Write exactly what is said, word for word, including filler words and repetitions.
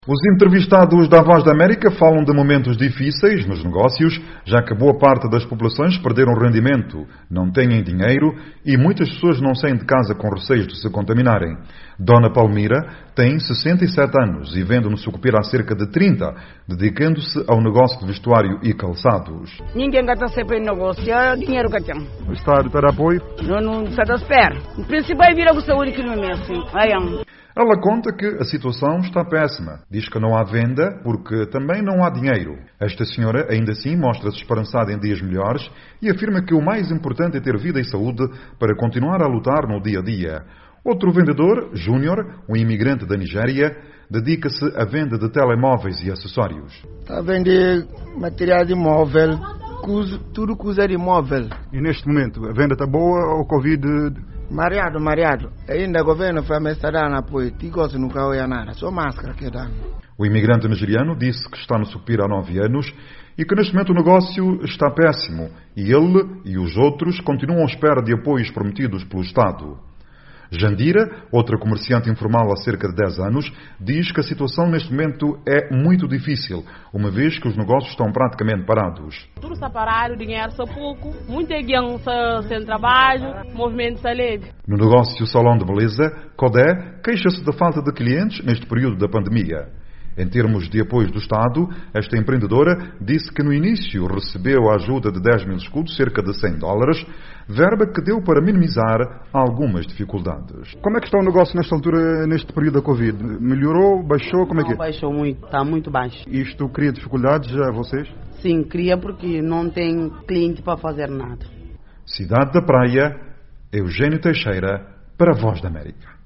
Os entrevistados da Voz da América falam de momentos difíceis nos negócios, já que boa parte das populações perderam rendimento, não têm dinheiro e muitas pessoas não saem de casa com receios de se contaminarem. Dona Palmira tem sessenta e sete anos e vende no Sucupira há cerca de trinta, dedicando-se ao negócio de vestuário e calçados. Ninguém gasta sempre em negócio, é dinheiro que tem. O Estado para apoio? Eu não sei da espera. O principal é vir a saúde que não é assim. Ela conta que a situação está péssima. Diz que não há venda porque também não há dinheiro. Esta senhora, ainda assim, mostra-se esperançada em dias melhores e afirma que o mais importante é ter vida e saúde para continuar a lutar no dia a dia. Outro vendedor, Júnior, um imigrante da Nigéria, dedica-se à venda de telemóveis e acessórios. Está a vender material de móvel, tudo que usa de móvel. E neste momento, a venda está boa ou o Covid... Mareado, mareado. Ainda o governo foi me estar dando apoio. Tigos nunca ia nada, só máscara que dá. O imigrante nigeriano disse que está no Sucupira há nove anos e que neste momento o negócio está péssimo e ele e os outros continuam à espera de apoios prometidos pelo Estado. Jandira, outra comerciante informal há cerca de dez anos, diz que a situação neste momento é muito difícil, uma vez que os negócios estão praticamente parados. Tudo está parado, o dinheiro está pouco, muita gente sem trabalho, movimento está leve. No negócio Salão de Beleza, Codé queixa-se da falta de clientes neste período da pandemia. Em termos de apoio do Estado, esta empreendedora disse que no início recebeu a ajuda de dez mil escudos, cerca de cem dólares, verba que deu para minimizar algumas dificuldades. Como é que está o negócio nesta altura, neste período da Covid? Melhorou, baixou, como é que é? Não, baixou muito, está muito baixo. Isto cria dificuldades a vocês? Sim, cria porque não tem cliente para fazer nada. Cidade da Praia, Eugênio Teixeira, para a Voz da América.